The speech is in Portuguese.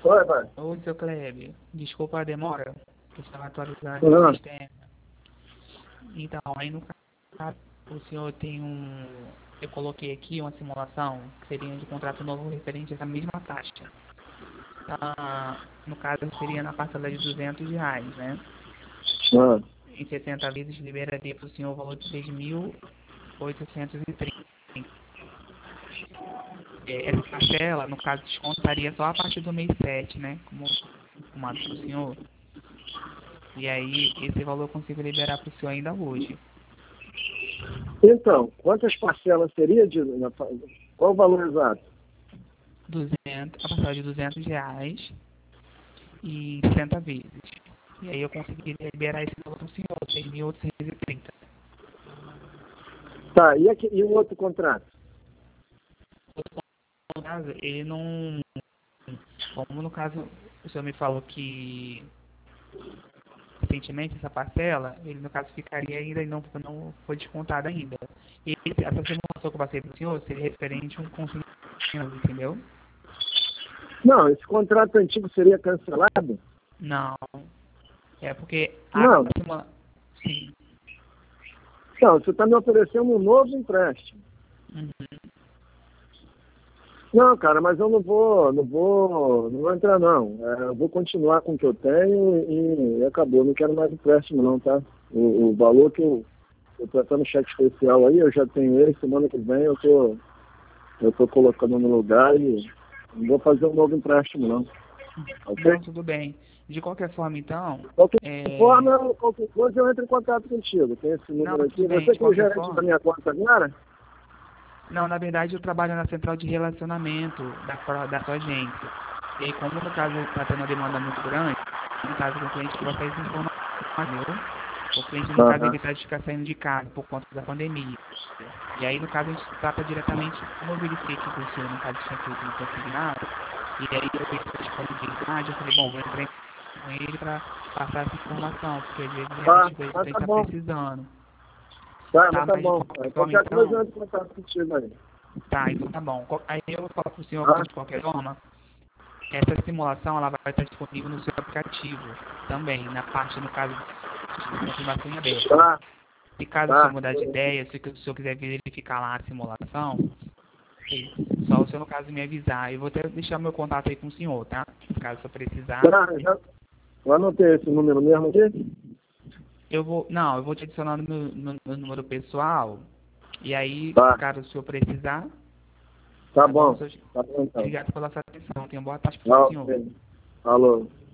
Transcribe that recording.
Oi, vai. Oi, seu Kleber. Desculpa a demora, que eu estava atualizando Não. o sistema. Então, aí no caso, o senhor tem um... Eu coloquei aqui uma simulação que seria de contrato novo referente a essa mesma taxa. No caso, seria na parcela de R$ 200, né? Ah, Em 60 vezes, liberaria para o senhor o valor de 6.830. Essa parcela, no caso, descontaria só a partir do mês 7, né? Como informado para o senhor. E aí, esse valor eu consigo liberar para o senhor ainda hoje. então, quantas parcelas seria qual o valor exato? 200, a parcela de R$ 200 e 60 vezes. E aí eu conseguiria liberar esse valor para o senhor, 6.830. Tá, e o outro contrato? No caso, ele não... Como no caso, o senhor me falou que recentemente essa parcela, ele no caso ficaria ainda e não foi descontada ainda. E essa simulação que eu passei para o senhor seria referente a um consignado, entendeu? Não, esse contrato antigo seria cancelado? Não, é porque a Não, simulação... Sim. não, você está me oferecendo um novo empréstimo. Uhum. Não, cara, mas eu não vou entrar não. Eu vou continuar com o que eu tenho e acabou. Não quero mais empréstimo não, tá? O valor que eu tô tratando cheque especial aí, eu já tenho ele, semana que vem eu tô colocando no lugar e não vou fazer um novo empréstimo não. Ok? Não, tudo bem. De qualquer forma, então, Qualquer coisa eu entro em contato contigo. Tem esse não, número tudo aqui. bem. Você De que é o qualquer gerente da forma, minha conta agora? não, na verdade eu trabalho na central de relacionamento da sua agência. E aí, como no caso está tendo uma demanda muito grande, no caso do cliente que vai sair essa informação, entendeu? O cliente, no caso, Aham. evitar de ficar saindo de casa por conta da pandemia. E aí, no caso, a gente trata diretamente, como eu verifiquei que o senhor, no caso, tinha feito um consignado, e aí eu vi essa disponibilidade, eu falei, bom, vou entrar com ele para passar essa informação, porque às vezes realmente o cliente Mas tá está bom. precisando. Tá, mas Tá, tá mas de bom. qualquer forma, Qualquer coisa eu então, entro em contato contigo aí. tá, então tá bom. Aí eu vou falar pro senhor, Tá? de qualquer forma, essa simulação ela vai estar disponível no seu aplicativo também, na parte, no caso, de confirmação em aberto. Tá, Se caso o senhor tá. mudar de ideia, se o senhor quiser verificar lá a simulação, só o senhor, no caso, me avisar. Eu vou até deixar meu contato aí com o senhor, tá? Caso o senhor precisar. Tá, eu anotei esse número mesmo aqui. Eu vou te adicionar no número pessoal. E aí, Tá, caso o senhor precisar, tá tá bom? bom. Tá bom então. Obrigado pela sua atenção. Tenha uma boa tarde para o Tá, senhor. ok. Falou.